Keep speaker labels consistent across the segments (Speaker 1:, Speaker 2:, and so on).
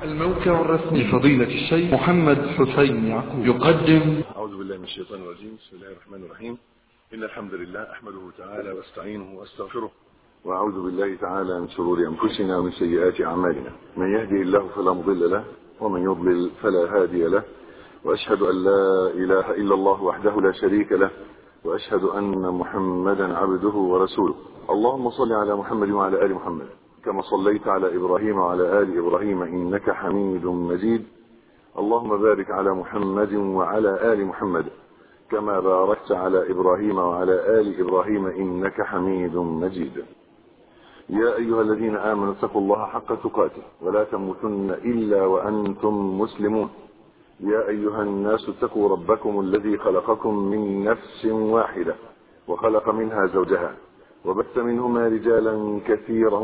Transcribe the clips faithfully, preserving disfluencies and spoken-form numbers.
Speaker 1: الموقع الرسمي لفضيلة الشيخ محمد حسين يعقوب يقدم.
Speaker 2: أعوذ بالله من الشيطان الرجيم. بسم الله الرحمن الرحيم. إن الحمد لله أحمده تعالى واستعينه واستغفره، وأعوذ بالله تعالى من شرور أنفسنا ومن سيئات أعمالنا. من يهدي الله فلا مضل له، ومن يضلل فلا هادي له، وأشهد أن لا إله إلا الله وحده لا شريك له، وأشهد أن محمدا عبده ورسوله. اللهم صل على محمد وعلى آل محمد كما صليت على إبراهيم وعلى آل إبراهيم إنك حميد مجيد. اللهم بارك على محمد وعلى آل محمد كما باركت على إبراهيم وعلى آل إبراهيم إنك حميد مجيد. يا أيها الذين آمنوا اتقوا الله حق تقاته ولا تموتن إلا وأنتم مسلمون. يا أيها الناس اتقوا ربكم الذي خلقكم من نفس واحدة وخلق منها زوجها وبث منهما رجالا كثيرا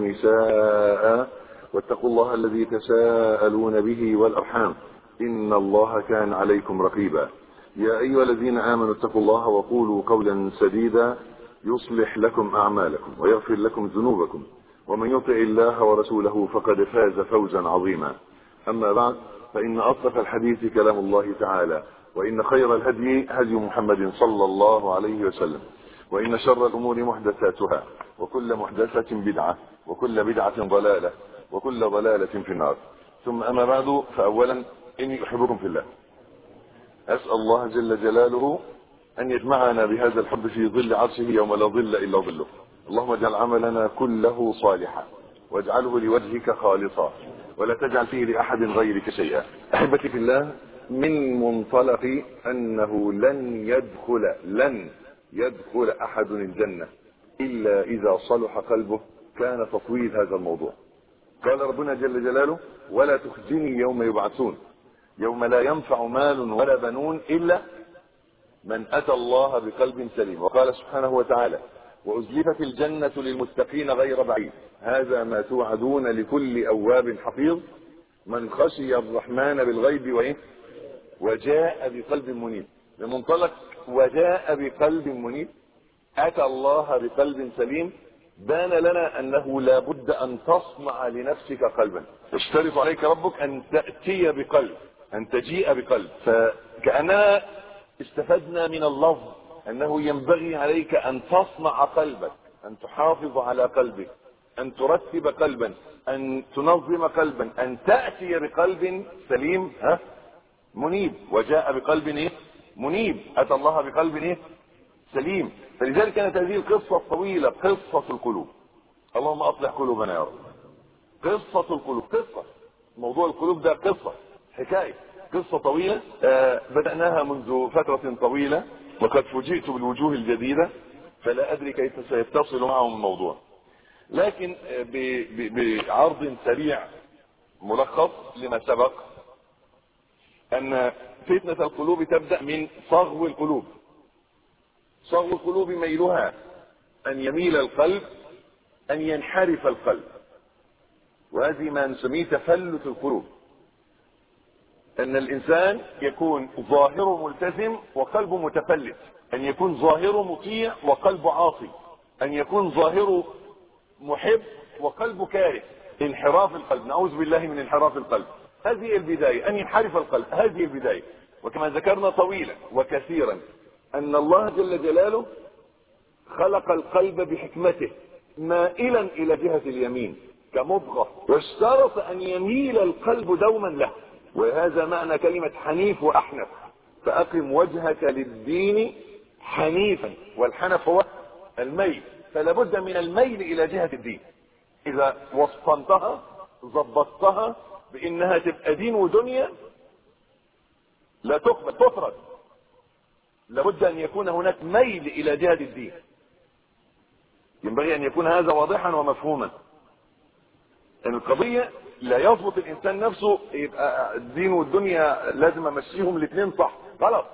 Speaker 2: ونساء، واتقوا الله الذي تساءلون به والأرحام إن الله كان عليكم رقيبا. يا أيها الذين آمنوا اتقوا الله وقولوا قولا سديدا يصلح لكم أعمالكم ويغفر لكم ذنوبكم، ومن يطع الله ورسوله فقد فاز فوزا عظيما. أما بعد، فإن أصدق الحديث كلام الله تعالى، وإن خير الهدي هدي محمد صلى الله عليه وسلم، وإن شر الأمور محدثاتها، وكل محدثة بدعة، وكل بدعة ضلالة، وكل ضلالة في النار. ثم أما بعد، فأولا إني أحبكم في الله. أسأل الله جل جلاله أن يجمعنا بهذا الحب في ظل عرشه يوم لا ظل إلا ظله. اللهم اجعل عملنا كله صالحا، واجعله لوجهك خالصا، ولا تجعل فيه لأحد غيرك شيئا. أحبتي في الله، من منطلق أنه لن يدخل لن يدخل أحد الجنة إلا إذا صلح قلبه، كان تطويل هذا الموضوع. قال ربنا جل جلاله: ولا تخزني يوم يبعثون يوم لا ينفع مال ولا بنون إلا من أتى الله بقلب سليم. وقال سبحانه وتعالى: وأزلفت الجنة للمتقين غير بعيد هذا ما توعدون لكل أواب حفيظ من خشي الرحمن بالغيب وإيه وجاء بقلب منيب. بمنطلق وجاء بقلب منيب، أتى الله بقلب سليم، بان لنا أنه لا بد أن تصنع لنفسك قلبا. يشترط عليك ربك أن تأتي بقلب، أن تجيء بقلب. فكأننا استفدنا من اللفظ أنه ينبغي عليك أن تصنع قلبك، أن تحافظ على قلبك، أن ترتب قلبا، أن تنظم قلبا، أن تأتي بقلب سليم ها منيب. وجاء بقلب إيه؟ منيب. أتى الله بقلب إيه؟ سليم. فلذلك كانت هذه القصة الطويلة قصة القلوب. اللهم أصلح قلوبنا يا رب. قصة القلوب، قصة موضوع القلوب ده قصة حكاية قصة طويلة. آه بدأناها منذ فترة طويلة، وقد فوجئت بالوجوه الجديدة، فلا أدري كيف سيتصل معهم الموضوع. لكن آه بعرض سريع ملخص لما سبق، أن فتنة القلوب تبدأ من صغو القلوب. صغو القلوب ميلها أن يميل القلب، أن ينحرف القلب، وهذه ما نسميه تفلت القلوب. أن الإنسان يكون ظاهره ملتزم وقلبه متفلت، أن يكون ظاهره مطيع وقلبه عاصي، أن يكون ظاهره محب وقلبه كاره. انحراف القلب، نعوذ بالله من انحراف القلب. هذه البداية، أن ينحرف القلب، هذه البداية. وكما ذكرنا طويلا وكثيرا أن الله جل جلاله خلق القلب بحكمته مائلا إلى جهة اليمين كمضغة، واشترط أن يميل القلب دوما له. وهذا معنى كلمة حنيف وأحنف. فأقم وجهك للدين حنيفا، والحنف هو الميل، فلا بد من الميل إلى جهة الدين. إذا وصفنتها ضبطتها بأنها تبقى دين ودنيا لا تقبل، تفرد. لابد أن يكون هناك ميل إلى جهة الدين. ينبغي أن يكون هذا واضحا ومفهوما. أن القضية لا يضبط الإنسان نفسه يبقى الدين والدنيا لازم أمشيهم الاثنين صح، غلط.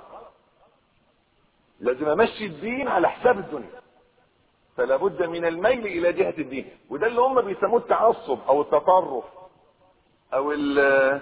Speaker 2: لازم أمشي الدين على حساب الدنيا. فلا بد من الميل إلى جهة الدين، وده اللي هم بيسموه التعصب أو التطرف أو ال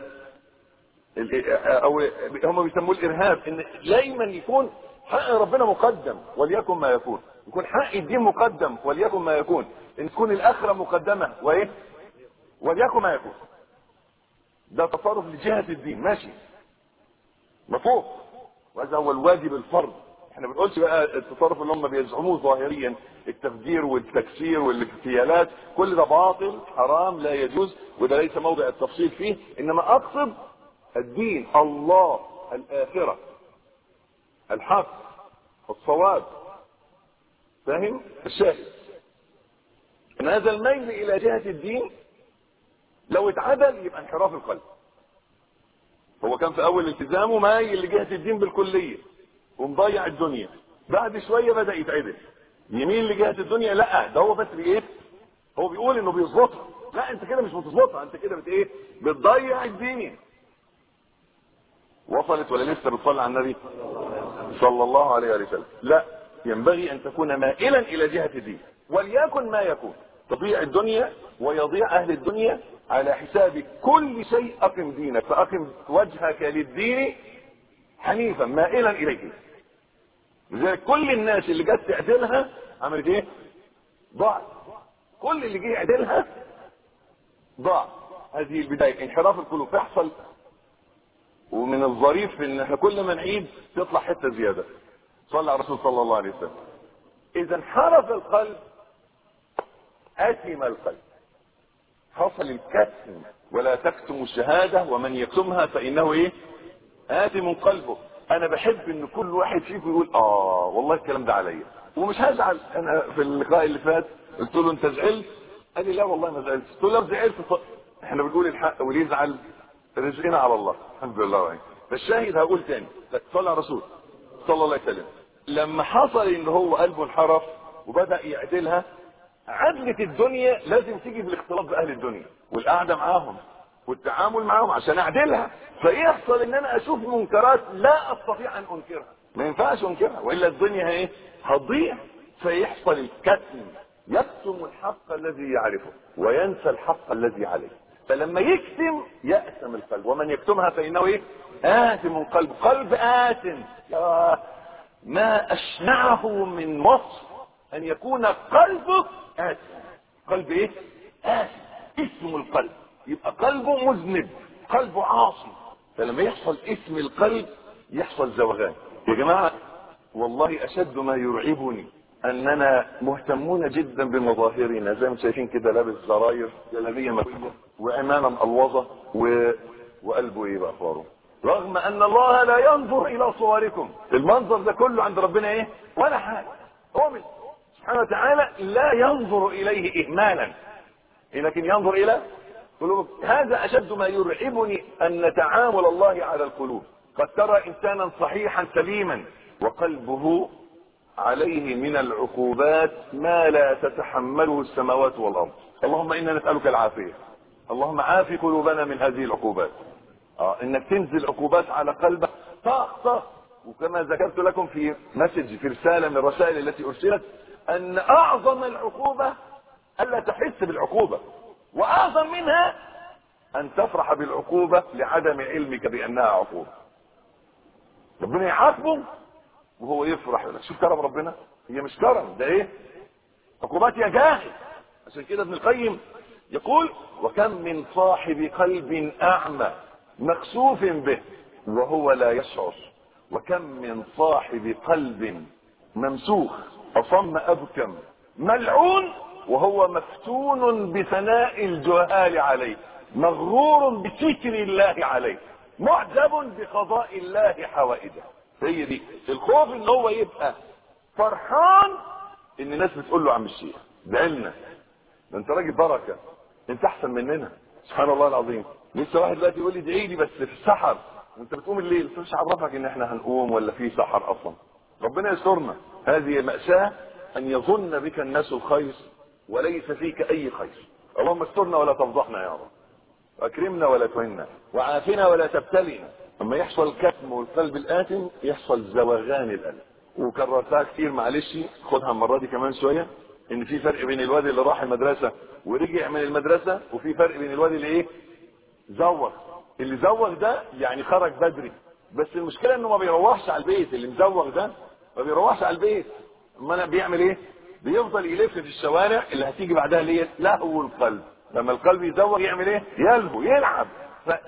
Speaker 2: أو هم بيسموه الإرهاب. إن دايما يكون حق ربنا مقدم وليكن ما يكون، يكون حق الدين مقدم وليكن ما يكون، إن تكون الآخرة مقدمة وإيه وليكن ما يكون. ده تصرف لجهة الدين ماشي مفهوم، وهذا هو الواجب الفرض. احنا ما بنقولش بقى التصرف اللي هم بيزعموه ظاهريا، التفجير والتكسير والاغتيالات، كل ده باطل حرام لا يجوز، وده ليس موضع التفصيل فيه. انما اقصد الدين، الله، الاخرة، الحق، الصواب. فاهم الشاهد ان هذا الميل الى جهة الدين لو اتعدل يبقى انحراف القلب. هو كان في اول التزامه مايل لجهة الدين بالكلية ومضيع الدنيا، بعد شوية بدأ يتعدل يميل لجهة الدنيا. لا ده هو بس بايه، هو بيقول انه بيظبطها. لا انت كده مش بتظبطها، انت كده بت ايه، بتضيع الدين. وصلت ولا لسه بتصلي على النبي صلى الله عليه وسلم؟ لا، ينبغي ان تكون مائلا الى جهة الدين، وليكن ما يكون. تضيع الدنيا ويضيع اهل الدنيا على حساب كل شيء. اقم دينك، فاقم وجهك للدين حنيفا مائلا اليه. لذلك كل الناس اللي جت تعدلها عملت ايه؟ ضاع. كل اللي جه يعدلها ضاع. هذه البداية انحراف القلوب تحصل. ومن الظريف ان احنا كل ما نعيد تطلع حتة زيادة. صلى على الرسول صلى الله عليه وسلم. اذا انحرف القلب اثم القلب، حصل الكتم. ولا تكتموا الشهادة ومن يكتمها فانه ايه؟ آثم قلبه. انا بحب ان كل واحد فيكم يقول اه والله الكلام ده عليا ومش هزعل. انا في اللقاء اللي فات قلت له انت زعلت؟ قال لي لا والله ما زعلت. قلت له لو زعلت ف... احنا بنقول الحق واللي يزعل رزقنا على الله الحمد لله وعين. فالشاهد هقول تاني، صلى على الرسول صلى الله عليه وسلم. لما حصل ان هو قلبه انحرف وبدأ يعدلها، عدلة الدنيا لازم تيجي بالاختلاط باهل الدنيا والقعدة معاهم والتعامل معاهم عشان اعدلها. فيحصل ان انا اشوف منكرات لا استطيع ان انكرها، ما ينفعش انكرها والا الدنيا ايه؟ هتضيع. فيحصل الكتم، يكتم الحق الذي يعرفه وينسى الحق الذي عليه. فلما يكتم يأثم القلب، ومن يكتمها فانه ايه؟ آثم قلب. قلب آثم. يا ما اشنعه من وصف ان يكون قلبك آثم. قلب ايه؟ آثم، اسم القلب. يبقى قلبه مذنب، قلبه عاصي. فلما يحصل اسم القلب يحصل زوغان. يا جماعة والله اشد ما يرعبني اننا مهتمون جدا بمظاهرنا، زي ما شايفين كده لابس زراير جلابيه مكويه وامامه مقلوظه و... وقلبه ايه باخباره، رغم ان الله لا ينظر الى صوركم. المنظر ده كله عند ربنا ايه؟ ولا حاجه. هو من سبحانه وتعالى لا ينظر اليه اهمالا، لكن ينظر الى قلوب. هذا اشد ما يرعبني ان تعامل الله على القلوب. قد ترى انسانا صحيحا سليما وقلبه عليه من العقوبات ما لا تتحمله السماوات والارض. اللهم انا نسألك العافية. اللهم عافي قلوبنا من هذه العقوبات. اه انك تنزل عقوبات على قلبك طاق طاق. وكما ذكرت لكم في مسج، في رسالة من الرسائل التي ارسلت، ان اعظم العقوبة الا تحس بالعقوبة، واعظم منها ان تفرح بالعقوبة لعدم علمك بانها عقوبة. ربنا يعاقبه وهو يفرح لك. شوف كرم ربنا، هي مش كرم، ده ايه؟ عقوبات يا جاهل. عشان كده ابن القيم يقول وكم من صاحب قلب اعمى مخسوف به وهو لا يشعر، وكم من صاحب قلب ممسوخ اصم ابكم ملعون وهو مفتون بثناء الجهال عليه، مغرور بستر الله عليه، معجب بقضاء الله حوائجه. هي دي الخوف، ان هو يبقى فرحان ان الناس بتقول له عم الشيخ ادعي لنا، ده انت راجل بركه، انت احسن مننا. سبحان الله العظيم. لسه واحد دلوقتي يقول لي ادعي لي بس في السحر وانت بتقوم الليل، مش عرفك ان احنا هنقوم ولا في سحر اصلا. ربنا يسترنا. هذه مأساة ان يظن بك الناس الخير وليس فيك اي خير. اللهم استرنا ولا تفضحنا يا رب، واكرمنا ولا تهنا، وعافنا ولا تبتلينا. اما يحصل الكتم والقلب الآثم يحصل زوغان القلب. وكررتها كتير معلش، خدها المره دي كمان شويه، ان في فرق بين الواد اللي راح المدرسه ورجع من المدرسه، وفي فرق بين الواد اللي ايه؟ زوغ. اللي زوغ ده يعني خرج بدري، بس المشكله انه ما بيروحش على البيت. اللي مزوغ ده ما بيروحش على البيت، امال بيعمل ايه؟ بيفضل يلف في الشوارع اللي هتيجي بعدها اللي هي لهو القلب. لما القلب يزوغ يعمل ايه؟ يلهو، يلعب. فلحد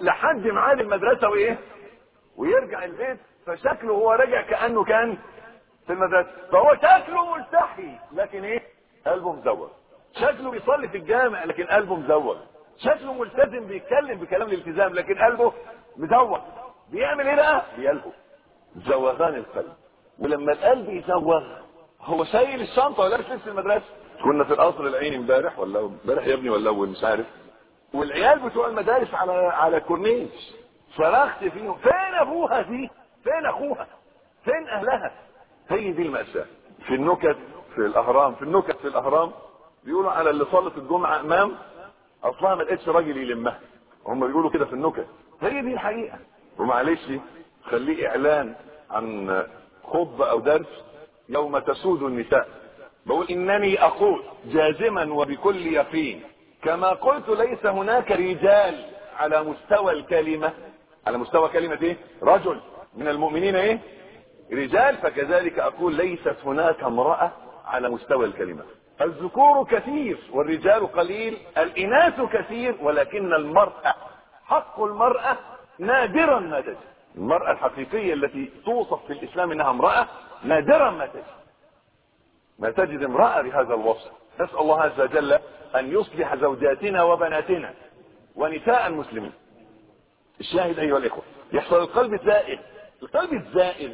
Speaker 2: يقضي ميعاد المدرسه وايه ويرجع البيت، فشكله هو راجع كانه كان في المدرسه، فهو شكله ملتحي لكن ايه قلبه مزوج. شكله بيصلي في الجامع لكن قلبه مزوج. شكله ملتزم بيتكلم بكلام الالتزام لكن قلبه مزوج. بيعمل ايه بقى؟ بيلهو. زوغان القلب. ولما القلب يزوغ هو شايل الشنطه ولا لابس لبس المدرسه. كنا في القصر العيني امبارح ولا امبارح يا ابني ولا اول مش عارف، والعيال بتوع المدارس على على الكورنيش، صرخت فيهم فين ابوها دي؟ فين اخوها؟ فين اهلها؟ هي دي المأساة. في النكت في الاهرام في النكت في الاهرام بيقولوا على اللي صلت الجمعه امام اصلها ما لقيتش راجل يلمها. هم بيقولوا كده في النكت. هي دي الحقيقه. ومعلش خليه اعلان عن خطبه او درس يوم تسود النساء. بقول انني اقول جازما وبكل يقين كما قلت ليس هناك رجال على مستوى الكلمه، على مستوى كلمه ايه؟ رجل من المؤمنين ايه؟ رجال، فكذلك اقول ليست هناك امراه على مستوى الكلمه. الذكور كثير والرجال قليل، الاناث كثير ولكن المراه حق المراه نادرا ما تجد. المراه الحقيقيه التي توصف في الاسلام انها امراه نادرا ما تجد. ما تجد امراه بهذا الوصف. نسال الله عز وجل ان يصلح زوجاتنا وبناتنا ونساء المسلمين. الشاهد ايها الاخوه، يحصل القلب الزائغ. القلب الزائغ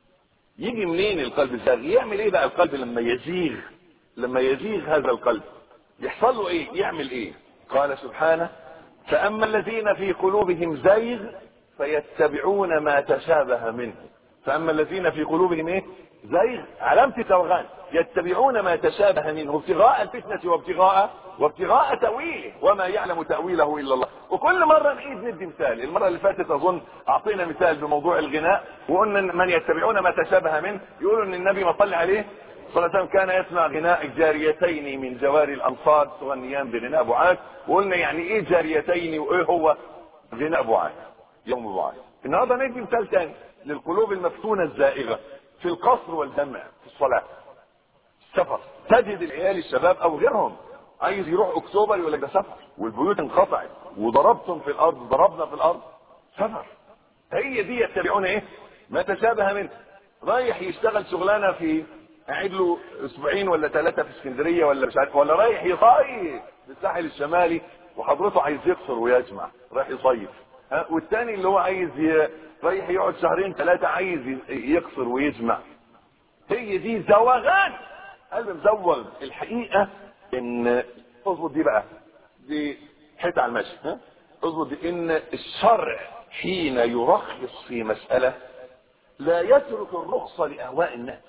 Speaker 2: يجي منين؟ القلب الزائغ يعمل ايه بقى؟ القلب لما يزيغ لما يزيغ هذا القلب يحصل له ايه؟ يعمل ايه؟ قال سبحانه: فاما الذين في قلوبهم زيغ فيتبعون ما تشابه منه. فاما الذين في قلوبهم ايه؟ زيغ، علامة توغان، يتبعون ما تشابه منه ابتغاء الفتنة وابتغاء وابتغاء تأويله وما يعلم تأويله الا الله. وكل مرة نعيد ندي مثال. المرة اللي فاتت اظن اعطينا مثال بموضوع الغناء وقلنا من يتبعون ما تشابه منه يقولوا ان النبي ما صلى عليه صلى الله عليه وسلم كان يسمع غناء جاريتين من جواري الانصار تغنيان بغناء بعاث. وقلنا يعني ايه جاريتين وايه هو غناء بعاث يوم بعاث. النهارده ندي مثال ثاني للقلوب المفتونة الزائغة في القصر والجمع في الصلاة السفر. تجد العيال الشباب او غيرهم عايز يروح اكتوبر يقول لك ده سفر والبيوت انقطعت وضربتم في الارض ضربنا في الارض سفر. هي دي يتبعون ايه؟ ما تشابه منه. رايح يشتغل شغلانه في قاعد له اسبوعين ولا ثلاثه في اسكندريه ولا مش عارف، ولا رايح يصيف في الساحل الشمالي وحضرته عايز يقصر ويجمع رايح يصيف. ها، والتاني اللي هو عايز ي... رايح يقعد شهرين ثلاثه عايز يقصر ويجمع. هي دي زوغان قلب مزوغ. الحقيقه ان اظبط دي بقى دي حته على المشي. ها اظبط دي ان الشرع حين يرخص في مساله لا يترك الرخصه لاهواء الناس،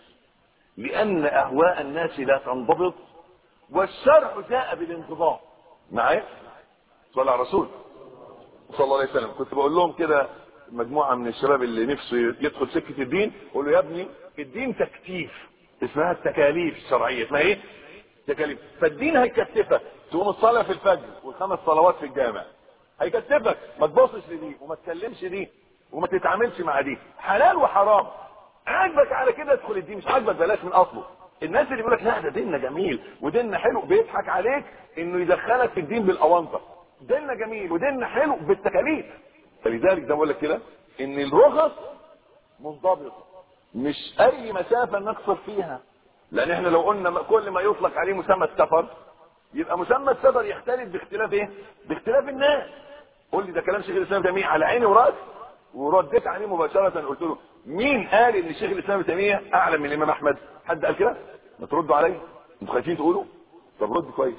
Speaker 2: لان اهواء الناس لا تنضبط والشرع جاء بالانضباط. معايا؟ صلى على الرسول صلى الله عليه وسلم. كنت بقول لهم كده مجموعه من الشباب اللي نفسه يدخل سكه الدين، قول له يا ابني الدين تكتيف، اسمها التكاليف الشرعيه، اسمها ايه؟ تكاليف. فالدين هيكتفك تقوم الصلاه في الفجر والخمس صلوات في الجامع، هيكتفك ما تبصش لدي وما تكلمش دي وما تتعاملش مع دي، حلال وحرام. عاجبك على كده ادخل الدين، مش عاجبك بلاش من اصله. الناس اللي بيقول لك لا ده ديننا جميل وديننا حلو بيضحك عليك انه يدخلك في الدين بالاونطه. ديننا جميل وديننا حلو بالتكاليف. فلذلك ده بقول لك كده ان الرخص منضبطه، مش اي مسافه نقصر فيها. لان احنا لو قلنا كل ما يطلق عليه مسمى السفر يبقى مسمى السفر يختلف باختلاف ايه؟ باختلاف الناس. قول لي ده كلام شيخ الاسلام ابن تيميه على عيني وراسي، ورديت عليه مباشره قلت له مين قال ان شيخ الاسلام ابن تيميه اعلم من الامام احمد؟ حد قال كده؟ ما تردوا عليا، انتوا خايفين تقولوا؟ طب رد كويس.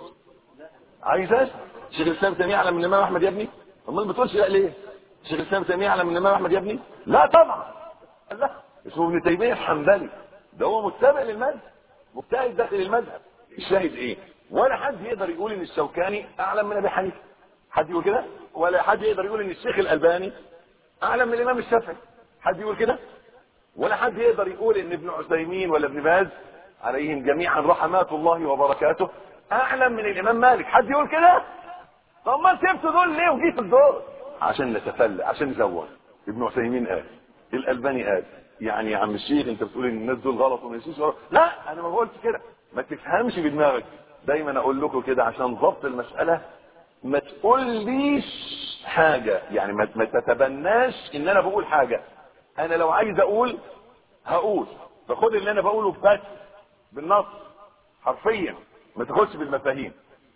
Speaker 2: عايز اسال شيخ الاسلام ابن تيميه اعلم من الامام احمد يا ابني؟ امال ما بتقولش لا ليه؟ شيخ الاسلام ابن تيميه اعلم من الامام احمد يا ابني؟ لا طبعا. لا، اسمه ابن تيميه الحنبلي، ده هو متبع للمذهب، مجتهد داخل المذهب. الشاهد ايه؟ ولا حد يقدر يقول ان الشوكاني اعلم من ابي حنيفه، حد يقول كده؟ ولا حد يقدر يقول ان الشيخ الالباني اعلم من الامام الشافعي، حد يقول كده؟ ولا حد يقدر يقول ان ابن عثيمين ولا ابن باز عليهم جميعا رحمات الله وبركاته اعلم من الامام مالك، حد يقول كده؟ طب ما سبتوا دول ليه وجيت الدور؟ عشان نتفلى، عشان نزور. ابن عثيمين قال، الالباني قال. يعني يا عم الشيخ انت بتقول ان الناس دول غلط وما يمشيش غلط؟ لا انا ما بقولش كده، ما تفهمش بدماغك. دايما اقول لكم كده عشان ضبط المساله، ما تقوليش حاجة يعني ما, ما تتبناش ان انا بقول حاجة. انا لو عايز اقول هقول، فخد اللي انا بقوله بس بالنص حرفيا، ما تاخدش بالمفاهيم.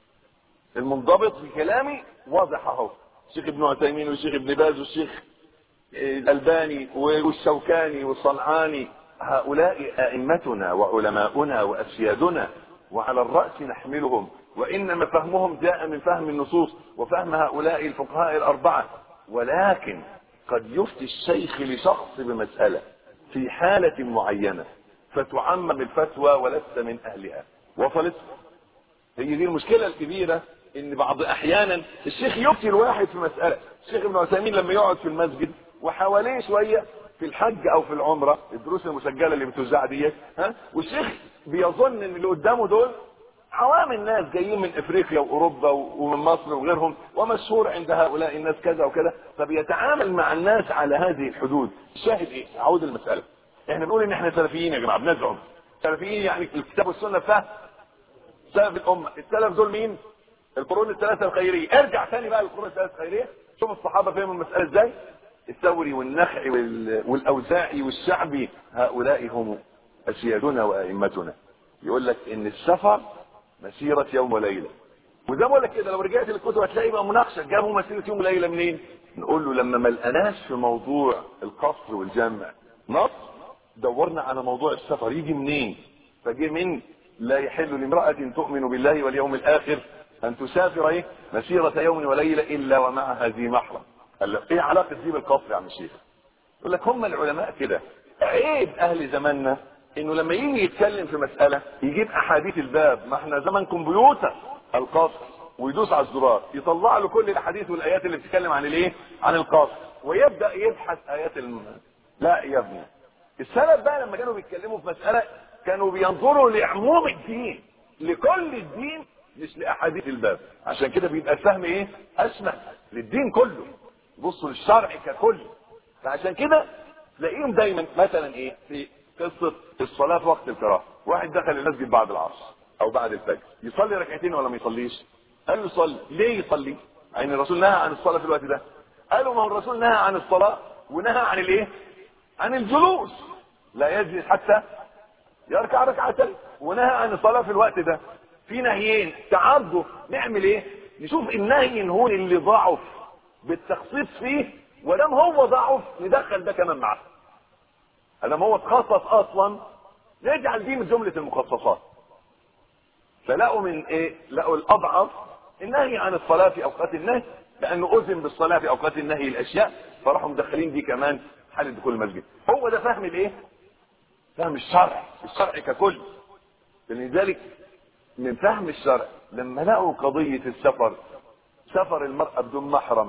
Speaker 2: المنضبط في كلامي واضح اهو. الشيخ ابن عثيمين والشيخ ابن باز والشيخ الألباني والشوكاني والصنعاني، هؤلاء ائمتنا وعلماؤنا واسيادنا، وعلى الرأس نحملهم، وانما فهمهم جاء من فهم النصوص وفهم هؤلاء الفقهاء الاربعة. ولكن قد يفتي الشيخ لشخص بمسألة في حالة معينة فتعمم الفتوى ولست من اهلها. وصلت؟ هي دي المشكلة الكبيرة، ان بعض احيانا الشيخ يفتي الواحد في مسألة. الشيخ ابن عثيمين لما يقعد في المسجد وحواليه شوية في الحج او في العمرة، الدروس المسجلة اللي بتوزع ديت، ها، والشيخ بيظن ان اللي قدامه دول عوام الناس جايين من افريقيا واوروبا ومن مصر وغيرهم، ومشهور عند هؤلاء الناس كذا وكذا، فبيتعامل مع الناس على هذه الحدود. الشاهد ايه؟ اعود المسألة، احنا بنقول ان احنا سلفيين يا جماعة، بنزعم سلفيين يعني الكتاب والسنة فهم سلف الامة. السلف دول مين؟ القرون الثلاثة الخيرية. ارجع ثاني بقى للقرون الثلاثة الخيرية، شوف الصحابة فهموا المسألة ازاي. الثوري والنخعي والاوزاعي والشعبي، هؤلاء هم اسيادنا وائمتنا. يقول لك ان السفر مسيرة يوم وليلة، وده بقول لك كده لو رجعت للكتب هتلاقي بقى مناقشة جابوا مسيرة يوم وليلة منين؟ نقول له لما ما لقناش في موضوع القصر والجمع نص، دورنا على موضوع السفر يجي منين؟ فجي من لا يحل لامرأة تؤمن بالله واليوم الآخر أن تسافر ايه مسيرة يوم وليلة إلا ومعها ذي محرم. قال لك ايه علاقة دي بالقصر يا عم الشيخ؟ يقول لك هم العلماء كده. عيب أهل زماننا إنه لما يجي يتكلم في مسألة يجيب أحاديث الباب، ما احنا زمن كمبيوتر القصر، ويدوس على الزرار يطلع له كل الأحاديث والآيات اللي بتتكلم عن الايه؟ عن القصر، ويبدأ يبحث آيات الم... لا يا ابني، السلف بقى لما كانوا بيتكلموا في مسألة كانوا بينظروا لعموم الدين، لكل الدين، مش لأحاديث الباب. عشان كده بيبقى الفهم ايه؟ أسمى للدين كله، بصوا للشرع ككل. فعشان كده تلاقيهم دايما مثلا ايه في قصة الصلاة في وقت الكراهة، واحد دخل المسجد بعد العصر او بعد الفجر يصلي ركعتين ولا ما يصليش؟ قال له صلي. ليه يصلي؟ يعني الرسول نهى عن الصلاة في الوقت ده. قالوا ما هو الرسول نهى عن الصلاة ونهى عن الايه؟ عن الجلوس، لا يجلس حتى يركع ركعتين، ونهى عن الصلاة في الوقت ده. في نهيين تعارضوا، نعمل ايه؟ نشوف النهي هون اللي ضعف بالتخصيص فيه، ولم هو ضعف ندخل ده كمان معاه. لما هو تخصص اصلا نجعل دي من جملة المخصصات. فلقوا من ايه؟ لقوا الاضعف النهي عن الصلاة في اوقات النهي، لانه اذن بالصلاة في اوقات النهي الاشياء، فراحوا مدخلين دي كمان حالة دخول المسجد. هو ده فهم الايه؟ فهم الشرع، الشرع ككل. لذلك من فهم الشرع لما لقوا قضية السفر، سفر المرأة بدون محرم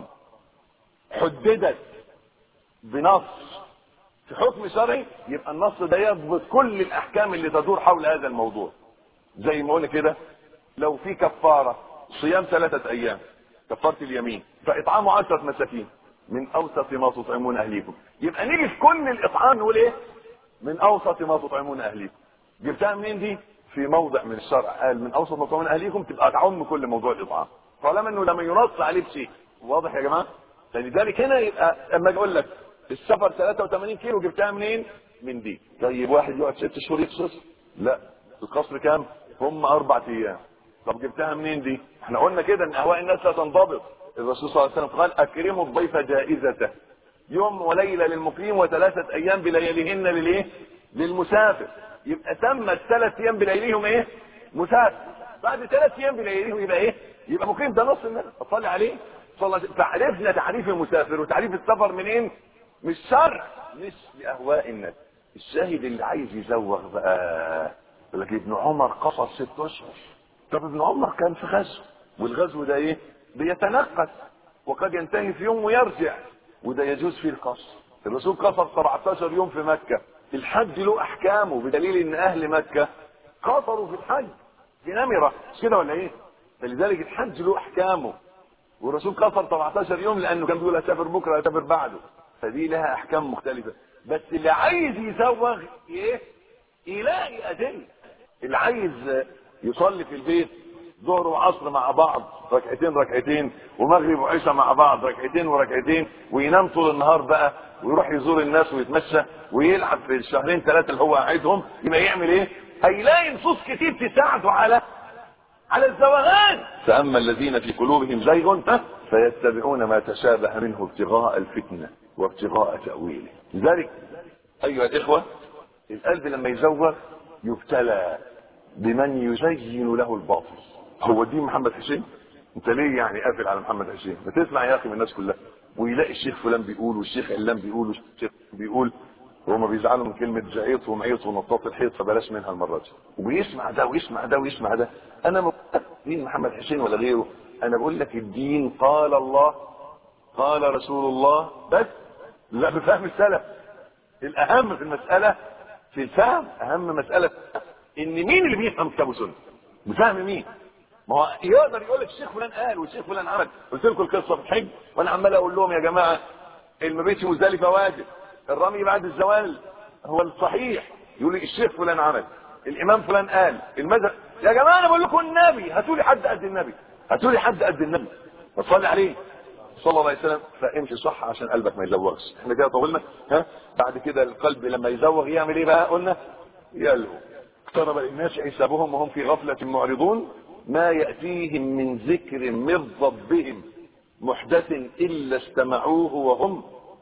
Speaker 2: حددت بنص في حكم شرعي، يبقى النص ده يضبط كل الاحكام اللي تدور حول هذا الموضوع. زي ما قلنا كده، لو في كفارة صيام ثلاثة ايام كفارة اليمين، فاطعام عشرة مساكين من اوسط ما تطعمون اهليكم، يبقى نيجي في كل الاطعام نقول ايه؟ من اوسط ما تطعمون اهليكم. جبتها منين دي؟ في موضع من الشرع قال من اوسط ما تطعمون اهليكم، تبقى تعم كل موضوع الاطعام، طالما انه لما ينص عليه بشيء. واضح يا جماعه؟ فلذلك هنا يبقى اما اقول لك السفر ثلاثة وثمانين كيلو جبتها منين؟ من دي. طيب واحد يقعد ست شهور يقصر؟ لا، القصر كام؟ هم اربع ايام. طب جبتها منين دي؟ احنا قلنا كده ان اهواء الناس لا تنضبط. الرسول صلى الله عليه وسلم قال اكرموا الضيف جائزته، يوم وليله للمقيم وثلاثه ايام بلياليهن للايه؟ للمسافر. يبقى تم الثلاث ايام بلياليهم ايه؟ مسافر. بعد ثلاث ايام بلياليهم يبقى ايه؟ يبقى مقيم. ده نص الناس. اصلي عليه صلى الله عليه وسلم. فعرفنا تعريف المسافر وتعريف السفر منين؟ مش شرع، مش لاهواء الناس. الشاهد اللي عايز يزوغ بقى يقول لك ابن عمر قصر ست اشهر. طب ابن عمر كان في غزو، والغزو ده ايه؟ بيتنقل وقد ينتهي في يوم ويرجع، وده يجوز فيه القصر. الرسول قصر سبعتاشر يوم في مكة. الحج له احكامه بدليل ان اهل مكة قصروا في الحج في نمرة، مش كده ولا ايه؟ فلذلك الحج له احكامه، والرسول قصر سبعتاشر يوم لانه كان بيقول اسافر بكره اسافر بعده، فدي لها احكام مختلفة. بس اللي عايز يزوغ ايه؟ يلاقي ادله. اللي عايز يصلي في البيت ظهر وعصر مع بعض ركعتين ركعتين، ومغرب وعشاء مع بعض ركعتين وركعتين، وينام طول النهار بقى ويروح يزور الناس ويتمشى ويلعب في الشهرين ثلاثه اللي هو قاعدهم، يبقى يعمل ايه؟ هيلاقي نصوص كتير تساعده على على الزواغان. فاما الذين في قلوبهم زيغ فيتبعون ما تشابه منه ابتغاء الفتنه وابتغاء تاويله. لذلك ايها الاخوه، القلب لما يزوغ يبتلى بمن يزين له الباطل. هو دين محمد حسين؟ انت ليه يعني قافل على محمد حسين؟ ما تسمع يا اخي من الناس كلها، ويلاقي الشيخ فلان بيقول والشيخ علان بيقول والشيخ بيقول، وهم بيزعلوا من كلمه زعيط ومعيط ونطاط الحيط، فبلاش منها المره دي. ويسمع ده ويسمع ده ويسمع ده. انا ما مين محمد حسين ولا غيره، انا بقول لك الدين قال الله قال رسول الله بس. لا، بفهم السلف. الاهم في المساله في الفهم، اهم مساله ان مين اللي بيفهم كتاب وسنه، بفهم مين. ما هو يقدر يقول لك الشيخ فلان قال والشيخ فلان عمل. قلت لكم القصه في الحج وانا عمال اقول لهم يا جماعه المبيت في مزدلفه واجب، الرمي بعد الزوال هو الصحيح. يقول لي الشيخ فلان عمل، الامام فلان قال، المذهب. يا جماعه انا بقول لكم النبي، هاتوا لي حد قد النبي، هاتوا لي حد قد النبي وصلي عليه صلى الله عليه وسلم. فامشي صح عشان قلبك ما يزوغش. احنا كده طولنا. ها بعد كده القلب لما يزوغ يعمل ايه بقى؟ قلنا يلهو. اقترب للناس حسابهم وهم في غفله معرضون، ما ياتيهم من ذكر من ربهم محدث الا استمعوه وهم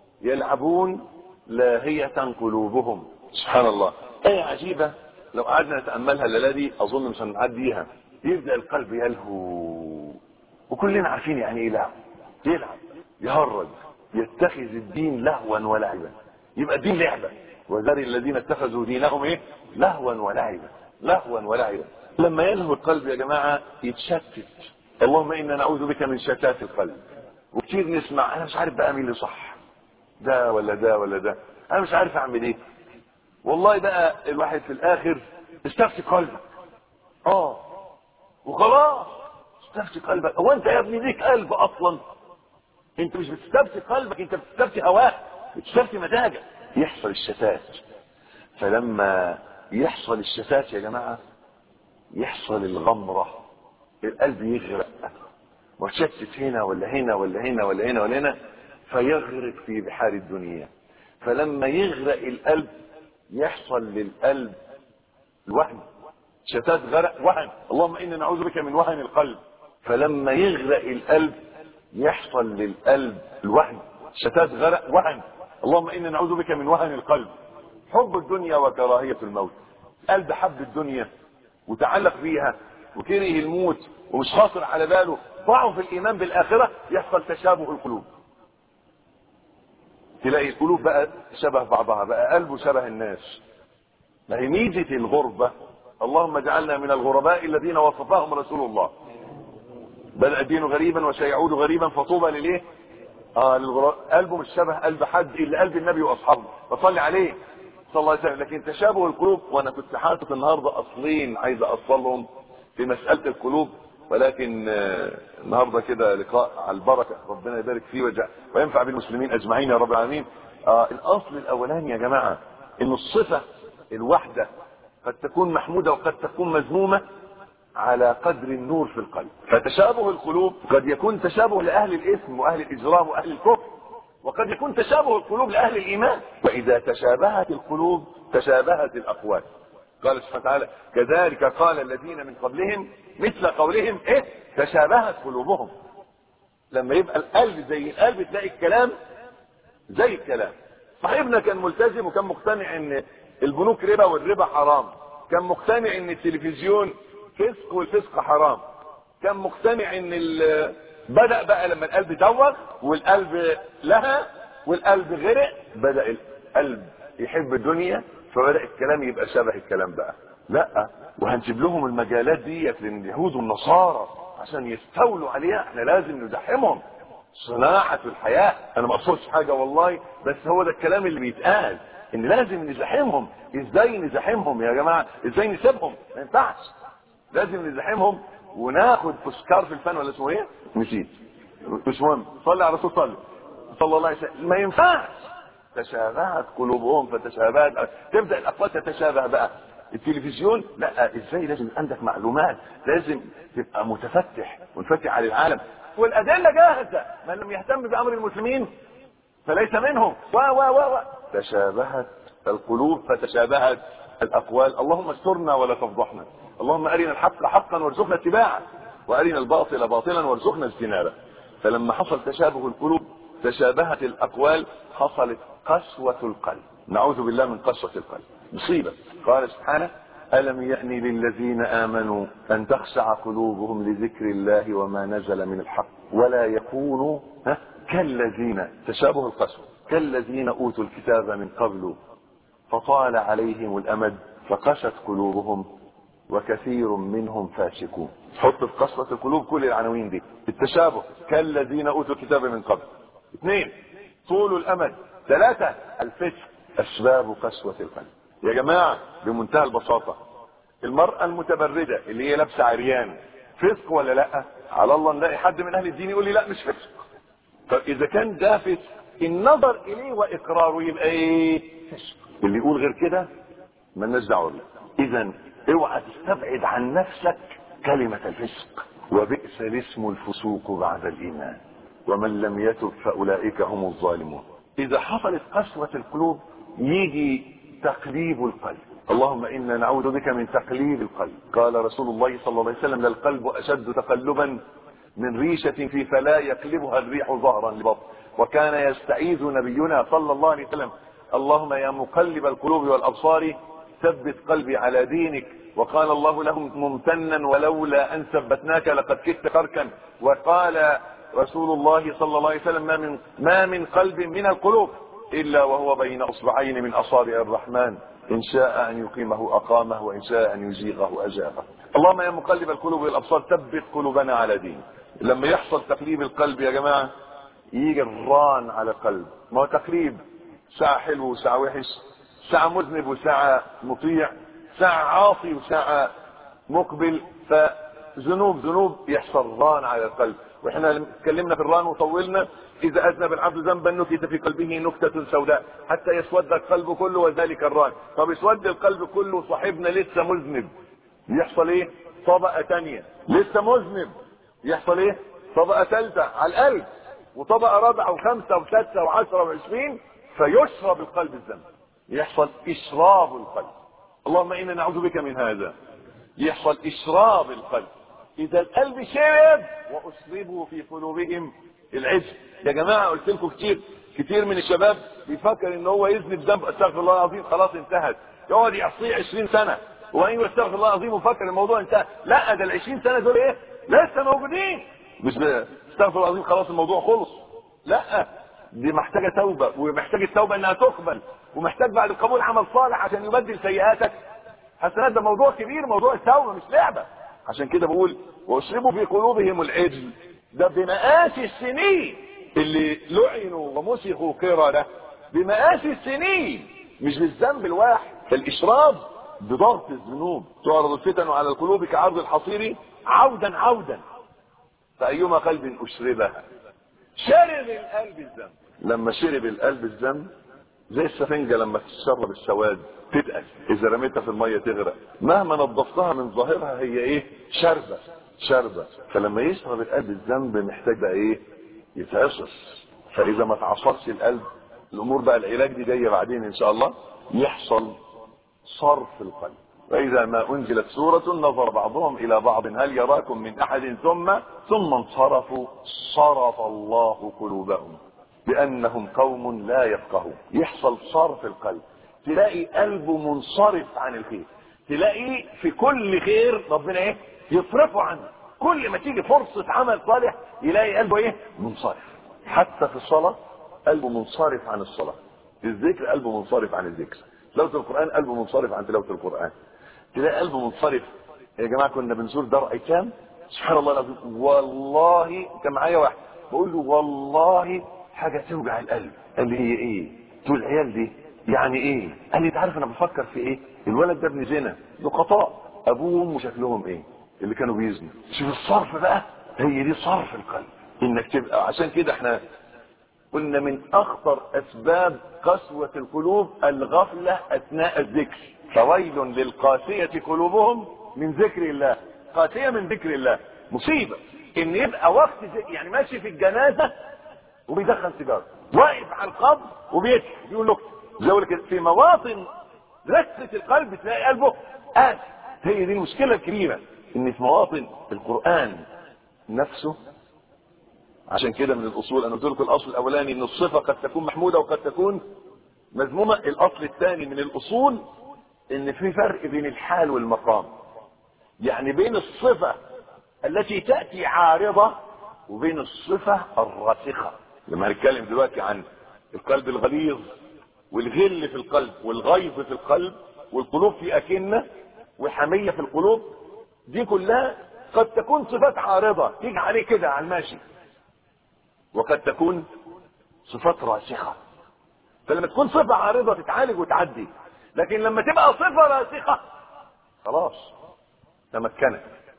Speaker 2: يلعبون لاهية قلوبهم. سبحان الله، ايه عجيبه لو قعدنا نتاملها الليله دي اظن مش هنعديها. يبدا القلب يلهو، وكلنا عارفين يعني ايه لهو. يلعب، يهرج، يتخذ الدين لهوا ولعبا. يبقى الدين لعبه. وذر الذين اتخذوا دينهم ايه؟ لهوا ولعبا، لهوا ولعبا. لما يلهو القلب يا جماعه يتشتت. اللهم انا نعوذ بك من شتات القلب. وكتير نسمع انا مش عارف بقى مين اللي صح، ده ولا ده ولا ده، انا مش عارف اعمل ايه. والله بقى الواحد في الاخر استفتي قلبك. اه وخلاص استفتي قلبك. هو انت يا ابني ليك قلب اصلا؟ انت مش بتستفتي قلبك، انت بتستفتي هواك، بتستفتي مزاجك. يحصل الشتات. فلما يحصل الشتات يا جماعه يحصل الغمره، القلب يغرق وتشتت هنا ولا هنا ولا هنا ولا هنا ولا هنا، فيغرق في بحار الدنيا. فلما يغرق القلب يحصل للقلب الوهن، شتات غرق وهن. اللهم انا نعوذ بك من وهن القلب. فلما يغرق القلب يحصل للقلب الوهن، شتات غرق وهن. اللهم انا نعوذ بك من وهن القلب. حب الدنيا وكراهية الموت. قلب حب الدنيا وتعلق بيها وكره الموت ومش خاطر على باله ضعف الايمان بالاخره، يحصل تشابه القلوب. تلاقي القلوب بقى شبه بعضها، بقى قلبه شبه الناس. ما هي ميزه الغربه. اللهم اجعلنا من الغرباء الذين وصفهم رسول الله. بدأ الدين غريبا وسيعود غريبا فطوبى لليه؟ اه للغرباء. قلبه مش شبه قلب حد الا قلب النبي واصحابه فصلي عليه صلى الله عليه وسلم. لكن تشابه القلوب، وانا كنت حاطط النهارده اصلين عايز اوصلهم في مساله القلوب، ولكن النهارده كده لقاء على البركه، ربنا يبارك فيه ويجعل وينفع بالمسلمين اجمعين يا رب العالمين. آه الاصل الاولاني يا جماعه ان الصفه الواحده قد تكون محموده وقد تكون مذمومه على قدر النور في القلب. فتشابه القلوب قد يكون تشابه لاهل الاثم واهل الاجرام واهل الكفر، وقد يكون تشابه القلوب لاهل الايمان. واذا تشابهت القلوب تشابهت الاقوال. قال سبحانه وتعالى كذلك قال الذين من قبلهم مثل قولهم ايه تشابهت قلوبهم. لما يبقى القلب زي القلب تلاقي الكلام زي الكلام. صاحبنا كان ملتزم وكان مقتنع ان البنوك ربا والربا حرام، كان مقتنع ان التلفزيون فسق والفسق حرام، كان مقتنع ان بدأ بقى لما القلب دوغ والقلب لها والقلب غرق بدأ القلب يحب الدنيا، فبدأ الكلام يبقى شبه الكلام بقى. لا، وهنسيب لهم المجالات ديت لليهود والنصارى عشان يستولوا عليها. احنا لازم نزاحمهم. صناعة الحياة. انا ما اقصدش حاجة والله، بس هو ده الكلام اللي بيتقال، ان لازم نزاحمهم. ازاي نزاحمهم يا جماعة؟ ازاي نسيبهم؟ ما ينفعش. لازم نزاحمهم وناخد تذكار في الفن ولا اسمه ايه؟ نسيت مش مهم. صلي على رسول صلي صلى الله عليه وسلم. ما ينفعش. تشابهت قلوبهم فتشابهت. تبدا الاقوال تتشابه بقى. التلفزيون لا، ازاي؟ لازم عندك معلومات، لازم تبقى متفتح منفتح على العالم، والادله جاهزه. من لم يهتم بامر المسلمين فليس منهم. و و و تشابهت القلوب فتشابهت الاقوال. اللهم استرنا ولا تفضحنا، اللهم ارنا الحق حقا وارزقنا اتباعه، وارنا الباطل باطلا وارزقنا اجتنابه. فلما حصل تشابه القلوب تشابهت الاقوال، حصلت قسوة القلب. نعوذ بالله من قسوة القلب، مصيبة. قال سبحانه: ألم يأن للذين آمنوا أن تخشع قلوبهم لذكر الله وما نزل من الحق ولا يكونوا كالذين، تشابه القسوة، كالذين أوتوا الكتاب من قبل فطال عليهم الأمد فقست قلوبهم وكثير منهم فاسقون. حط في قسوة القلوب كل العناوين دي. التشابه كالذين أوتوا الكتاب من قبل. اثنين، طول الأمد. ثلاثة، الفسق. أسباب قسوة القلب يا جماعة بمنتهى البساطة: المرأة المتبردة اللي هي لابسة عريان، فسق ولا لا؟ على الله نلاقي حد من أهل الدين يقول لي لا مش فسق. فإذا كان ده فسق، النظر إليه وإقراره يبقى إيه؟ فسق. اللي يقول غير كده مالناش دعوة بيه. إذا اوعى تستبعد عن نفسك كلمة الفسق. وبئس الاسم الفسوق بعد الإيمان ومن لم يتب فأولئك هم الظالمون. إذا حصلت قسوة القلوب يجي تقليب القلب. اللهم إنا نعوذ بك من تقليب القلب. قال رسول الله صلى الله عليه وسلم: للقلب أشد تقلبا من ريشة في فلا يقلبها الريح ظهرا لبطن. وكان يستعيذ نبينا صلى الله عليه وسلم: اللهم يا مقلب القلوب والأبصار ثبت قلبي على دينك. وقال الله لهم ممتنا: ولولا أن ثبتناك لقد كدت تركا. وقال رسول الله صلى الله عليه وسلم: ما من ما من قلب من القلوب الا وهو بين اصبعين من اصابع الرحمن، ان شاء ان يقيمه اقامه وان شاء ان يزيغه ازاغه. اللهم يا مقلب القلوب والابصار ثبت قلوبنا على دينك. لما يحصل تقليب القلب يا جماعه يجي الران على القلب. ما هو تقليب، ساعه حلو وساعه وحش، ساعه مذنب وساعه مطيع، ساعه عاصي وساعه مقبل. فذنوب ذنوب يحصل ران على القلب. واحنا اتكلمنا في الران وطولنا: اذا اذنب العبد ذنبا نكت في قلبه نكتة سوداء حتى يسود القلب كله وذلك الران. طب يسود القلب كله وصاحبنا لسه مذنب، يحصل ايه؟ طبقة تانية. لسه مذنب، يحصل ايه؟ طبقة ثالثة على القلب، وطبقة رابعة وخمسة وستة وعشرة وعشرين، فيشرب القلب الذنب، يحصل اشراب القلب. اللهم انا نعوذ بك من هذا. يحصل اشراب القلب. اذا القلب شرب واشربوا في قلوبهم العجل. يا جماعه قلت لكم كتير كتير من الشباب بيفكر ان هو يذنب ذنب استغفر الله العظيم خلاص انتهت، يقعد يعصيه عشرين سنه وان يستغفر الله العظيم وفكر الموضوع انتهى. لا، ده ال عشرين سنه دول ايه؟ لسه موجودين. مش استغفر الله العظيم خلاص الموضوع خلص. لا، دي محتاجه توبه، ومحتاج التوبه انها تقبل، ومحتاج بعد القبول عمل صالح عشان يبدل سيئاتك حسنات. ده موضوع كبير، موضوع التوبه مش لعبه. عشان كده بقول: واشربوا في قلوبهم العجل. ده بمآسي السنين اللي لعنوا ومسخوا قردة، بمآسي السنين، مش بالذنب الواحد. الاشراب بضغط الذنوب. تعرض الفتن على القلوب كعرض الحصير عودا عودا، فأيما قلب أشربها. شرب القلب الذنب. لما شرب القلب الذنب زي السفنجة لما تشرب السواد تتقل، اذا رميتها في المية تغرق. مهما نظفتها من ظاهرها هي ايه؟ شربة شربة. فلما يشرب القلب الذنب محتاج بقى ايه؟ يتعصص. فاذا ما تعصصش القلب، الامور بقى العلاج دي جاية بعدين ان شاء الله، يحصل صرف القلب. فاذا ما انزلت سورة نظر بعضهم الى بعض هل يراكم من احد ثم ثم انصرفوا صرف الله قلوبهم بانهم قوم لا يفقهون. يحصل صرف القلب، تلاقي قلبه منصرف عن الخير، تلاقي في كل خير ربنا ايه؟ يصرفه عنه. كل ما تيجي فرصة عمل صالح يلاقي قلبه ايه؟ منصرف. حتى في الصلاة قلبه منصرف عن الصلاة، في الذكر قلبه منصرف عن الذكر، تلاوة القرآن قلبه منصرف عن تلاوة القرآن. تلاقي قلبه منصرف. يا جماعة كنا بنزور دار ايتام، سبحان الله العظيم، والله كان معايا واحد بقول له والله حاجة توجع القلب. قال لي هي ايه؟ تقول العيال دي يعني ايه؟ قال لي انت عارف انا بفكر في ايه؟ الولد ده ابن زنا، لقطاء، ابوه وامه شكلهم ايه؟ اللي كانوا بيزنوا. شوف الصرف بقى، هي دي صرف القلب. انك تبقى، عشان كده احنا قلنا من اخطر اسباب قسوة القلوب الغفلة اثناء الذكر. فويل للقاسية قلوبهم من ذكر الله. قاسية من ذكر الله. مصيبة ان يبقى وقت يعني ماشي في الجنازة وبيدخن سيجارة، واقف على القبر وبيضحك بيقول له زي كده. في مواطن ركة القلب تلاقي قلبه قاسي. هي دي المشكلة الكبيرة، ان في مواطن القرآن نفسه. عشان كده من الاصول انا قلت لكم الاصل الاولاني ان الصفة قد تكون محمودة وقد تكون مذمومة. الاصل الثاني من الاصول ان في فرق بين الحال والمقام، يعني بين الصفة التي تأتي عارضة وبين الصفة الراسخة. لما هنتكلم دلوقتي عن القلب الغليظ والغل في القلب والغيظ في القلب والقلوب في أكنة وحمية في القلوب، دي كلها قد تكون صفات عارضة تيجي عليه كده على الماشي، وقد تكون صفات راسخة. فلما تكون صفة عارضة تتعالج وتعدي، لكن لما تبقى صفة راسخة خلاص تمكنت.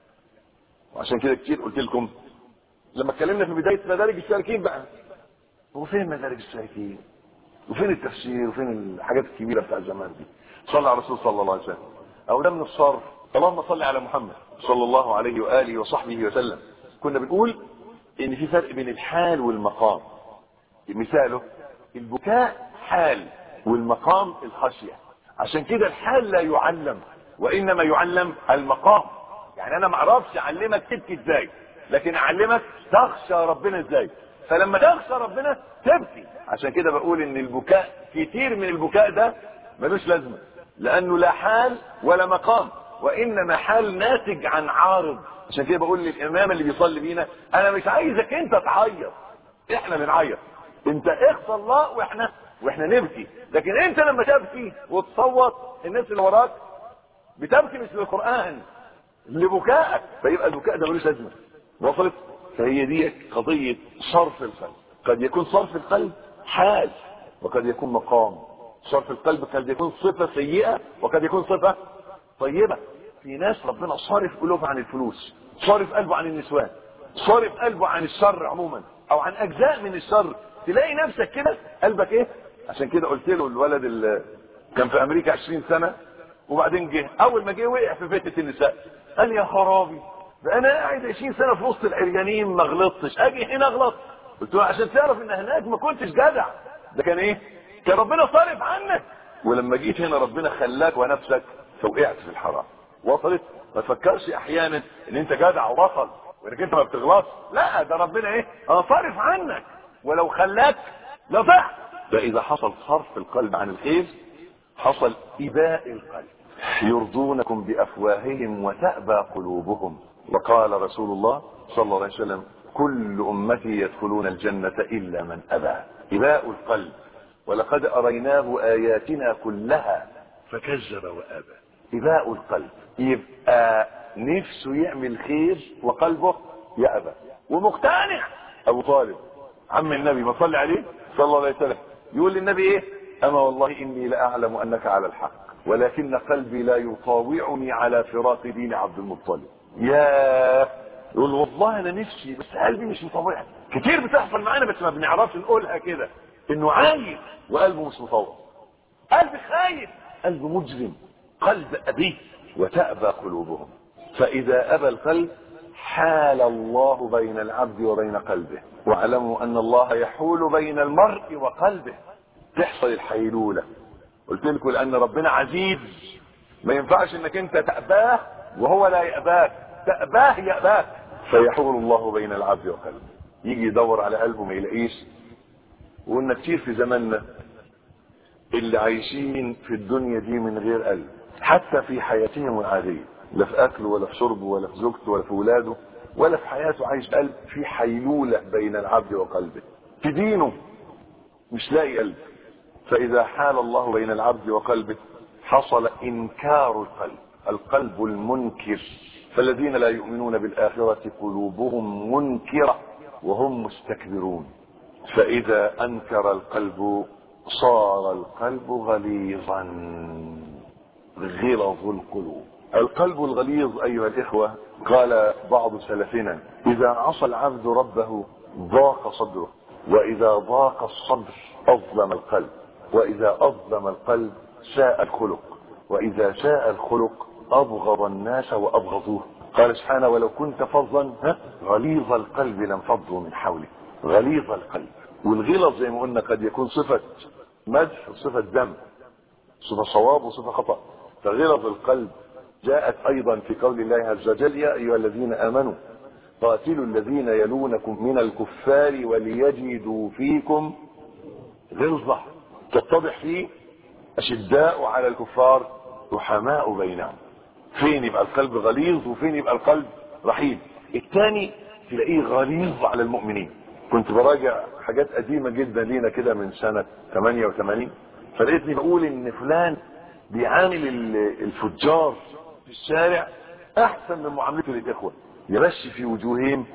Speaker 2: وعشان كده كتير قلت لكم لما اتكلمنا في بداية مدارج السالكين بقى، هو فين مدارج السالكين وفين التفسير وفين الحاجات الكبيرة بتاع زمان دي؟ صلى على الرسول صلى الله عليه وسلم. او ده من الصرف. اللهم صل على محمد صلى الله عليه وآله وصحبه وسلم. كنا بنقول ان في فرق بين الحال والمقام. مثاله البكاء حال والمقام الخشية. عشان كده الحال لا يعلم وانما يعلم المقام. يعني انا ما اعرفش اعلمك تبكي ازاي، لكن اعلمك تخشى ربنا ازاي. فلما تخشى ربنا تبكي. عشان كده بقول ان البكاء كتير من البكاء ده ملوش لازمه، لانه لا حال ولا مقام، وانما حال ناتج عن عارض. عشان كده بقول للامام اللي بيصلي بينا انا مش عايزك انت تعيط، احنا بنعيط، انت اخصى الله واحنا واحنا نبكي. لكن انت لما تبكي وتصوت الناس اللي وراك بتبكي مثل القرآن لبكائك، فيبقى البكاء ده ملوش لازمه. وصلت؟ فهي دي قضيه صرف القلب. قد يكون صرف القلب حال وقد يكون مقام. صرف القلب قد يكون صفه سيئه وقد يكون صفه طيبه. في ناس ربنا صارف قلوبها عن الفلوس، صارف قلبه عن النسوان، صارف قلبه عن الشر عموما او عن اجزاء من الشر. تلاقي نفسك كده قلبك ايه. عشان كده قلت له الولد اللي كان في امريكا عشرين سنه وبعدين جه اول ما جه وقع في فتنه النساء، قال يا خرابي ده انا قاعد عشرين سنه في وسط العريانين ما غلطتش، اجي هنا اغلط. قلت له عشان تعرف ان هناك ما كنتش جدع، ده كان ايه؟ كان ربنا صارف عنك، ولما جيت هنا ربنا خلاك ونفسك فوقعت في الحرام. وصلت؟ ما تفكرش احيانا ان انت جدع وبطل وانك انت ما بتغلطش، لا ده ربنا ايه؟ اه صارف عنك، ولو خلاك لضعت. ده اذا حصل صرف القلب عن الخير حصل إباء القلب. يرضونكم بأفواههم وتأبى قلوبهم. وقال رسول الله صلى الله عليه وسلم كل أمتي يدخلون الجنة إلا من أبى. إباء القلب. ولقد أريناه آياتنا كلها فكذب وأبى. إباء القلب. يبقى نفسه يعمل خير وقلبه يأبى ومقتنع. أبو طالب عم النبي ما صلى عليه صلى الله عليه وسلم يقول للنبي ايه؟ اما والله اني لاعلم انك على الحق ولكن قلبي لا يطاوعني على فراق دين عبد المطلب. يا يقول والله انا نفسي بس قلبي مش مطوعني. كتير بتحصل معانا بس ما بنعرفش نقولها كده، انه عايز وقلبه مش مطوع. قلب خايف، قلب مجرم، قلب ابي. وتأبى قلوبهم. فاذا ابى القلب حال الله بين العبد وبين قلبه. واعلموا ان الله يحول بين المرء وقلبه. تحصل الحيلولة. قلت لكم لان ربنا عزيز، ما ينفعش انك انت تأباه وهو لا يأباك، تأباه يأباك. فيحول الله بين العبد وقلبه. يجي يدور على قلبه ما يلاقيش. وقلنا كتير في زماننا اللي عايشين في الدنيا دي من غير قلب، حتى في حياتهم العادية، لا في اكله ولا في شربه ولا في زوجته ولا في اولاده ولا في حياته، عايش قلب في حيلولة بين العبد وقلبه. في دينه مش لاقي قلب. فاذا حال الله بين العبد وقلبه حصل انكار القلب، القلب المنكر. فالذين لا يؤمنون بالاخرة قلوبهم منكرة وهم مستكبرون. فاذا انكر القلب صار القلب غليظا. غلظ القلوب. القلب الغليظ ايها الاخوة، قال بعض سلفنا اذا عصى العبد ربه ضاق صدره، واذا ضاق الصدر اظلم القلب، واذا اظلم القلب ساء الخلق. وإذا شاء الخلق أبغض الناس وأبغضوه. قال سبحانه ولو كنت فظا غليظ القلب لانفضوا من حولك. غليظ القلب، والغلظ زي ما قلنا قد يكون صفة مدح وصفة ذم، صفة صواب وصفة خطأ. فغلظ القلب جاءت أيضا في قول الله عز وجل يا أيها الذين آمنوا قاتلوا الذين يلونكم من الكفار وليجدوا فيكم غلظة. تتضح فيه أشداء على الكفار رحماء بينهم. فين يبقى القلب غليظ وفين يبقى القلب رحيم؟ الثاني تلاقيه غليظ على المؤمنين. كنت براجع حاجات قديمة جدا لينا كده من سنة ثمانية وثمانين، فلقيتني بقول ان فلان بيعامل الفجار في الشارع احسن من معاملته للاخوة، يمشي في وجوههم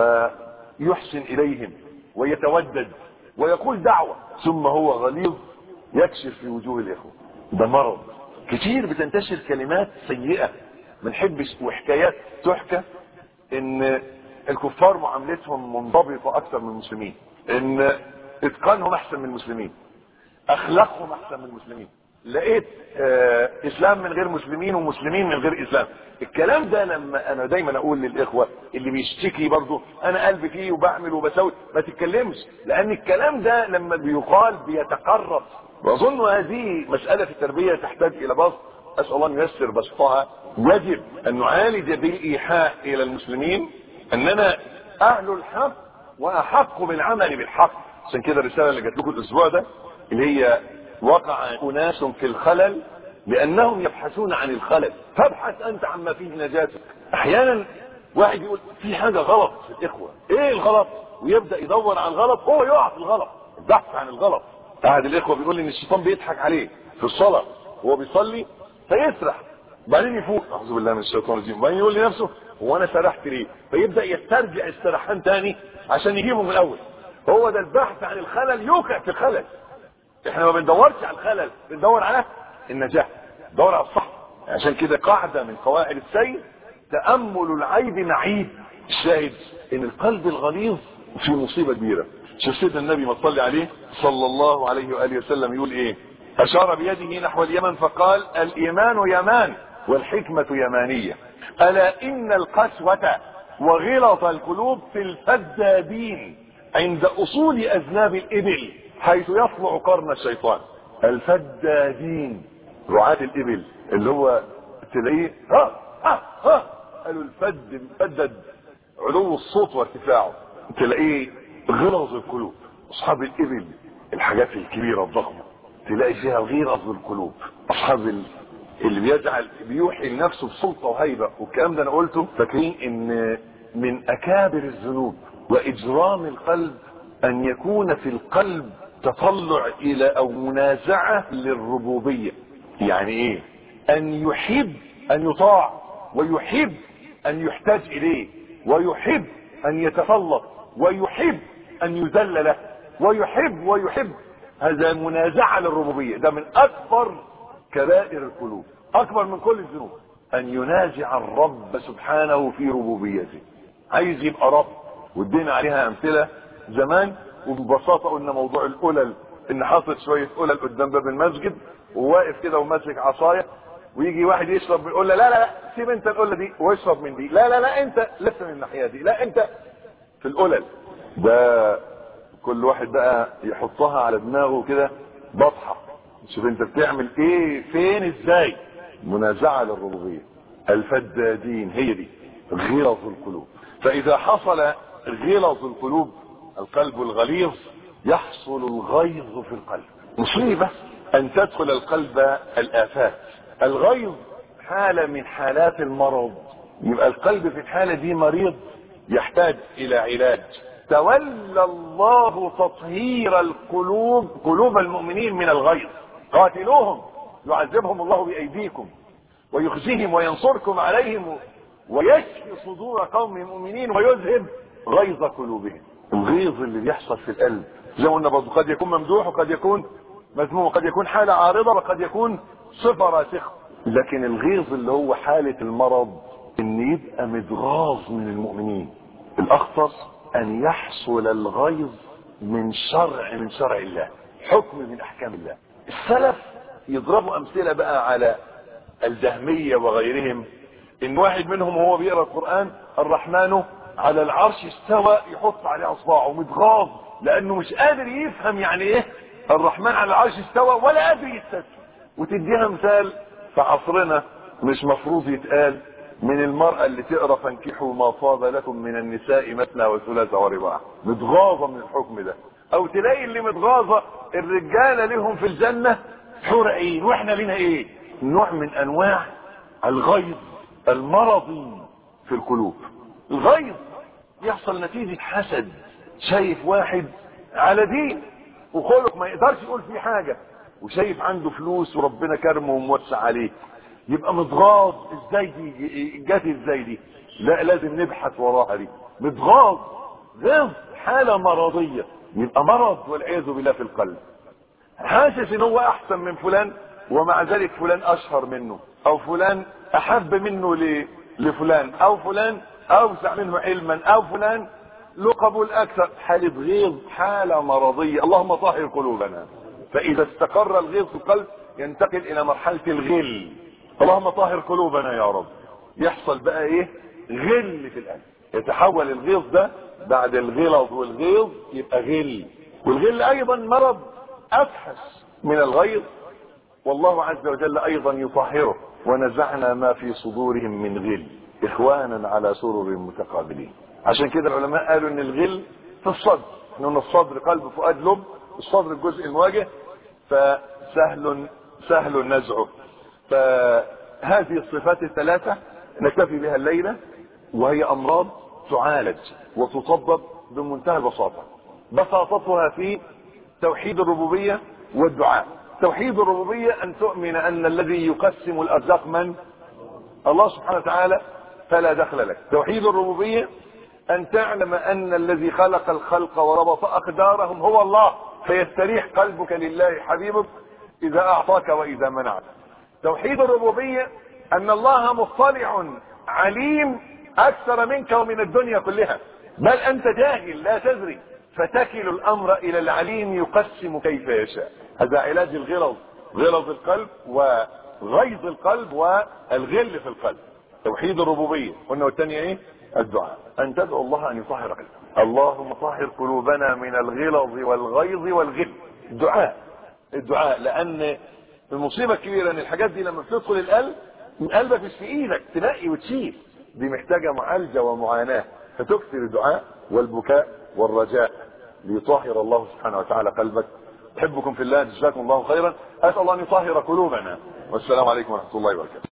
Speaker 2: ويحسن اليهم ويتودد ويقول دعوة، ثم هو غليظ يكشف في وجوه الاخوة. ده مرض كتير بتنتشر كلمات سيئة من حبش وحكايات تحكى ان الكفار معاملتهم منضبطة اكثر من المسلمين، ان اتقانهم احسن من المسلمين، اخلاقهم احسن من المسلمين، لقيت آه اسلام من غير مسلمين ومسلمين من غير اسلام. الكلام ده لما انا دايما اقول للاخوة اللي بيشتكي برضه انا قلبي فيه وبعمل وبسوي، ما تتكلمش، لان الكلام ده لما بيقال بيتقرب. واظن هذه مسألة في التربية تحتاج الى بسط، اسأل الله ان ييسر بسطها. يجب ان نعالج بالايحاء الى المسلمين اننا اهل الحق واحق بالعمل بالحق. عشان كده الرسالة اللي جات لكم الاسبوع ده اللي هي وقع اناس في الخلل لانهم يبحثون عن الخلل، فابحث انت عما فيه نجاتك. احيانا واحد يقول في حاجة غلط في الاخوة، ايه الغلط؟ ويبدأ يدور على الغلط، هو يقع في الغلط، البحث عن الغلط. احد الاخوة بيقول لي ان الشيطان بيضحك عليه في الصلاة وهو بيصلي فيسرح، بعدين يفوق اعوذ بالله من الشيطان الرجيم، بعدين يقول لنفسه هو انا سرحت ليه؟ فيبدأ يسترجع السرحان تاني عشان يجيبه من الاول. هو ده البحث عن الخلل، يوقع في الخلل. احنا ما بندورش على الخلل، بندور على النجاح، ندور على الصح. عشان كده قاعدة من قواعد السير تأمل العيب معيب. الشاهد ان القلب الغليظ في مصيبة كبيرة. شوف سيدنا النبي ما تصلي عليه صلى الله عليه وآله وسلم يقول ايه؟ اشار بيده نحو اليمن فقال الايمان يمان والحكمة يمانية، الا ان القسوة وغلظ القلوب في الفدادين عند اصول اذناب الابل حيث يطلع قرن الشيطان. الفدادين رعاة الابل اللي هو تلاقيه ها ها ها قالوا الفد مفدد علو الصوت وارتفاعه، تلاقيه غلظ القلوب. اصحاب الابل الحاجات الكبيرة الضخمة تلاقي فيها غلظ القلوب. اصحاب اللي بيجعل بيوحي لنفسه بسلطة وهيبة، والكلام ده انا قلته فاكرين ان من اكابر الذنوب واجرام القلب ان يكون في القلب تطلع الى او منازعة للربوبية. يعني ايه؟ ان يحب ان يطاع ويحب ان يحتاج اليه ويحب ان يتسلط ويحب ان يذل له ويحب ويحب. هذا منازعة للربوبية، ده من اكبر كبائر القلوب، اكبر من كل الذنوب ان ينازع الرب سبحانه في ربوبيته. عايز يبقى رب، وادينا عليها امثلة زمان وببساطة قلنا موضوع القلل، ان حاطط شوية قلل قدام باب المسجد وواقف كده وماسك عصاية، ويجي واحد يشرب من القلة، لا لا لا سيب انت القلة دي واشرب من دي، لا لا لا انت لسه من الناحية دي، لا انت في القلل. ده كل واحد بقى يحطها على دماغه كده بطحة، شوف انت بتعمل ايه فين ازاي. منازعة للربوبية. الفدادين هي دي غلظ القلوب. فاذا حصل غلظ القلوب القلب الغليظ يحصل الغيظ في القلب. مصيبة ان تدخل القلب الافات. الغيظ حالة من حالات المرض، يبقى القلب في الحالة دي مريض يحتاج الى علاج. تولى الله تطهير القلوب قلوب المؤمنين من الغيظ. قاتلوهم يعذبهم الله بايديكم ويخزيهم وينصركم عليهم ويشفي صدور قوم مؤمنين ويذهب غيظ قلوبهم. الغيظ اللي بيحصل في القلب زي ما قلنا برضه قد يكون ممدوح وقد يكون مذموم وقد يكون حالة عارضة وقد يكون صفة راسخة. لكن الغيظ اللي هو حالة المرض ان يبقى متغاظ من المؤمنين. الاخطر ان يحصل الغيظ من شرع من شرع الله، حكم من احكام الله. السلف يضربوا امثلة بقى على الجهمية وغيرهم، ان واحد منهم وهو بيقرأ القرآن الرحمن على العرش استوى يحط عليه اصبعه متغاظ لانه مش قادر يفهم يعني ايه الرحمن على العرش استوى ولا قادر يستسلم. وتديها مثال في عصرنا مش مفروض يتقال من المرأة اللي تقرأ فانكحوا ما طاب لكم من النساء مثنى وثلاث ورباع، متغاظة من الحكم ده. او تلاقي اللي متغاظة الرجالة لهم في الجنة حور عين واحنا لنا ايه؟ نوع من انواع الغيظ المرضي في القلوب. الغيظ يحصل نتيجة حسد، شايف واحد على دين وخلق ما يقدرش يقول فيه حاجة، وشايف عنده فلوس وربنا كرمه وموسع عليه، يبقى متغاظ ازاي دي جات ازاي دي؟ لا لازم نبحث وراها دي. متغاظ غيظ حالة مرضية، يبقى مرض والعياذ بالله في القلب. حاسس ان هو احسن من فلان ومع ذلك فلان اشهر منه، او فلان احب منه ل... لفلان، او فلان اوسع منه علما، او فلان له قبول اكثر. حالة غيظ حالة مرضية. اللهم طهر قلوبنا. فاذا استقر الغيظ في القلب ينتقل الى مرحلة الغل. اللهم طهر قلوبنا يا رب. يحصل بقى ايه؟ غل في القلب. يتحول الغيظ ده بعد الغلظ والغيظ يبقى غل. والغل ايضا مرض افحش من الغيظ، والله عز وجل ايضا يطهره. ونزعنا ما في صدورهم من غل اخوانا على سرر متقابلين. عشان كده العلماء قالوا ان الغل في الصدر، ان الصدر قلب فؤاد لب، الصدر الجزء المواجه، فسهل سهل نزعه. فهذه الصفات الثلاثة نكتفي بها الليلة، وهي امراض تعالج وتطبب بمنتهى البساطة. بساطتها في توحيد الربوبية والدعاء. توحيد الربوبية ان تؤمن ان الذي يقسم الارزاق من؟ الله سبحانه وتعالى، فلا دخل لك. توحيد الربوبية ان تعلم ان الذي خلق الخلق وربط اقدارهم هو الله، فيستريح قلبك لله حبيبك اذا اعطاك واذا منعك. توحيد الربوبية ان الله مطلع عليم اكثر منك ومن الدنيا كلها، بل انت جاهل لا تدري، فتكل الامر الى العليم يقسم كيف يشاء. هذا علاج الغلظ، غلظ القلب وغيظ القلب والغل في القلب. توحيد الربوبية. قلنا والثانية ايه؟ الدعاء. ان تدعو الله ان يطهر قلبك. اللهم طهر قلوبنا من الغلظ والغيظ والغل. الدعاء الدعاء لان المصيبة الكبيرة ان الحاجات دي لما بتدخل القلب من قلبك مش في ايدك تنقي وتشيل، دي محتاجة معالجة ومعاناة. فتكثر الدعاء والبكاء والرجاء ليطهر الله سبحانه وتعالى قلبك. احبكم في الله، جزاكم الله خيرا. اسال الله ان يطهر قلوبنا. والسلام عليكم ورحمة الله وبركاته.